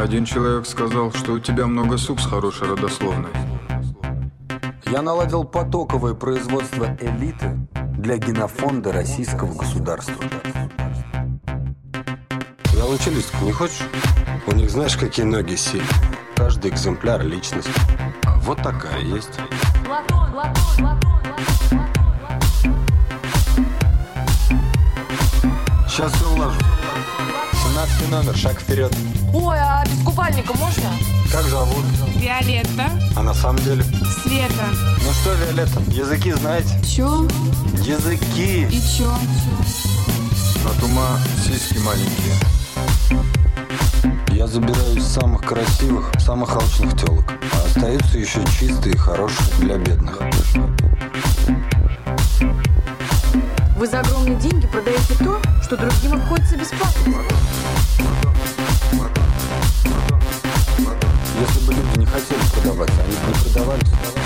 Один человек сказал, что у тебя много сук с хорошей родословной. Я наладил потоковое производство элиты для генофонда российского государства. Велочелистку не хочешь? У них знаешь, какие ноги сильные. Каждый экземпляр — личность. А вот такая есть. Сейчас все уложу. 17 номер, шаг вперед. Ой, а без купальника можно? Как зовут? Виолетта. А на самом деле? Света. Ну что, Виолетта, языки знаете? Чё? Языки. И чё? От ума сиськи маленькие. Я забираю из самых красивых, самых алчных телок. А остаются еще чистые и хорошие для бедных. Вы за огромные деньги продаете то, что другим обходится бесплатно. Если бы люди не хотели продаваться, они бы не продавались.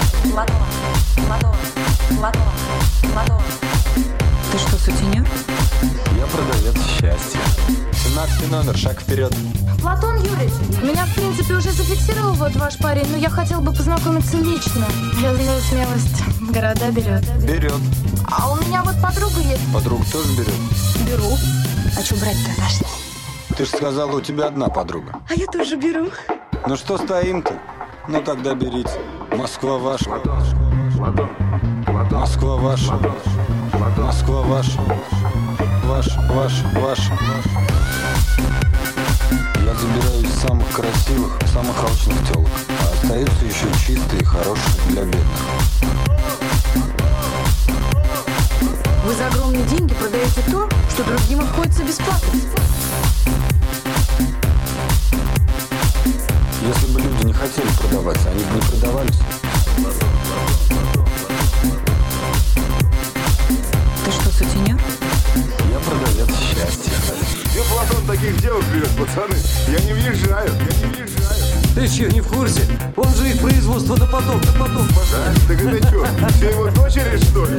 Ты что, сутенер? Я продавец счастья. 17 номер, шаг вперед. Платон Юрьевич, меня в принципе уже зафиксировал вот ваш парень, но я хотел бы познакомиться лично. Я знаю, смелость города берет. Берет. А у меня вот подруга есть. Подруга тоже берет. Беру. А что брать-то наш? Ты же сказала, у тебя одна подруга. А я тоже беру. Ну что стоим-то? Ну тогда берите. Москва ваша. Москва ваша. Москва ваша. Ваш. Я забираю из самых красивых, самых алчных телок. А остаются еще чистые и хорошие для бедных. Вы за огромные деньги продаете то, что другим обходится бесплатно. Если бы люди не хотели продаваться, они бы не продавались. Ты что, сутенер? Я продавец счастья. Где Платон таких девок берет, пацаны? Я не въезжаю. Ты че, не в курсе? Он же их производство на поток пошел. Да? Так это что, все его дочери, что ли?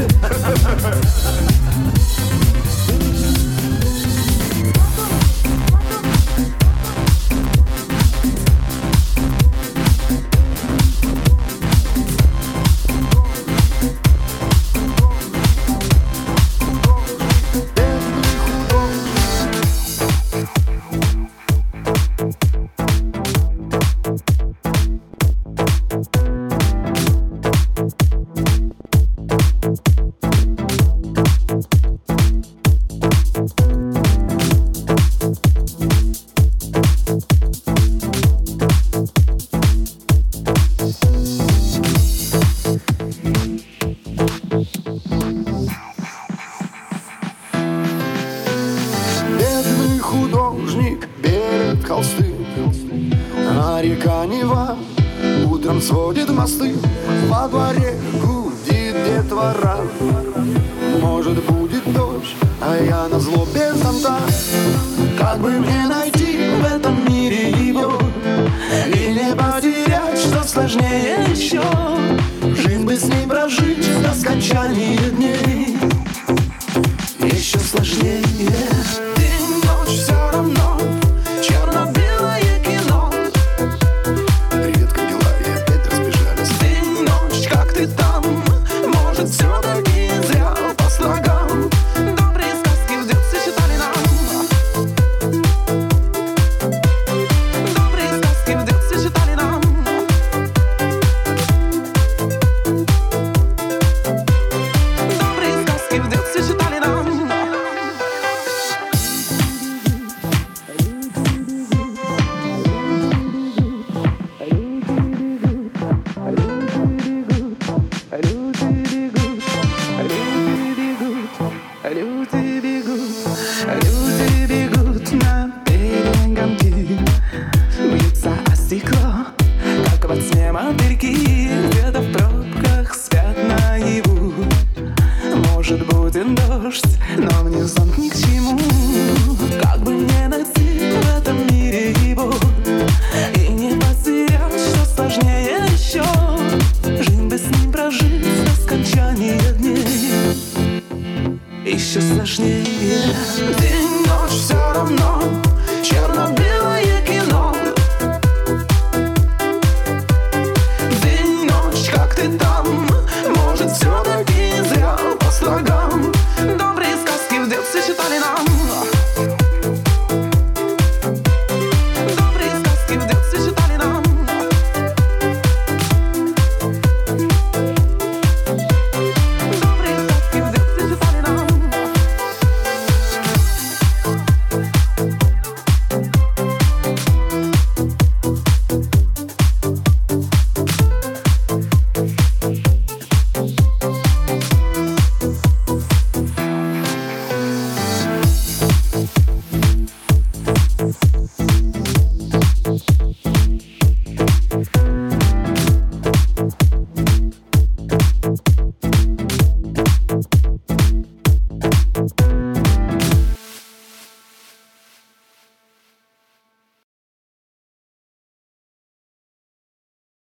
А река Нева утром сводит мосты. Во дворе гудит детвора. Может, будет дождь, а я назло без зонта. Как бы мне найти в этом мире его и не потерять, что сложнее еще? Жизнь бы с ней прожить до скончания дней еще сложнее. День, ночь, все равно черно-белое кино. Редко дела и опять разбежались. День, ночь, как ты там? Может, все-таки зря по слогам добрые сказки в детстве читали нам. Добрые сказки в детстве читали нам. Добрые сказки в детстве читали нам. Люди бегут на перегонки, бьются о стекло, как во сне мотыльки. Где-то в пробках спят наяву. Может, будет дождь, но мне зонт ни к чему. Как бы мне найти в этом мире его и не потерять, что сложнее еще? Жизнь бы с ним прожить до скончания дней еще сложнее. День, ночь, все равно черно-белое кино. летали нам.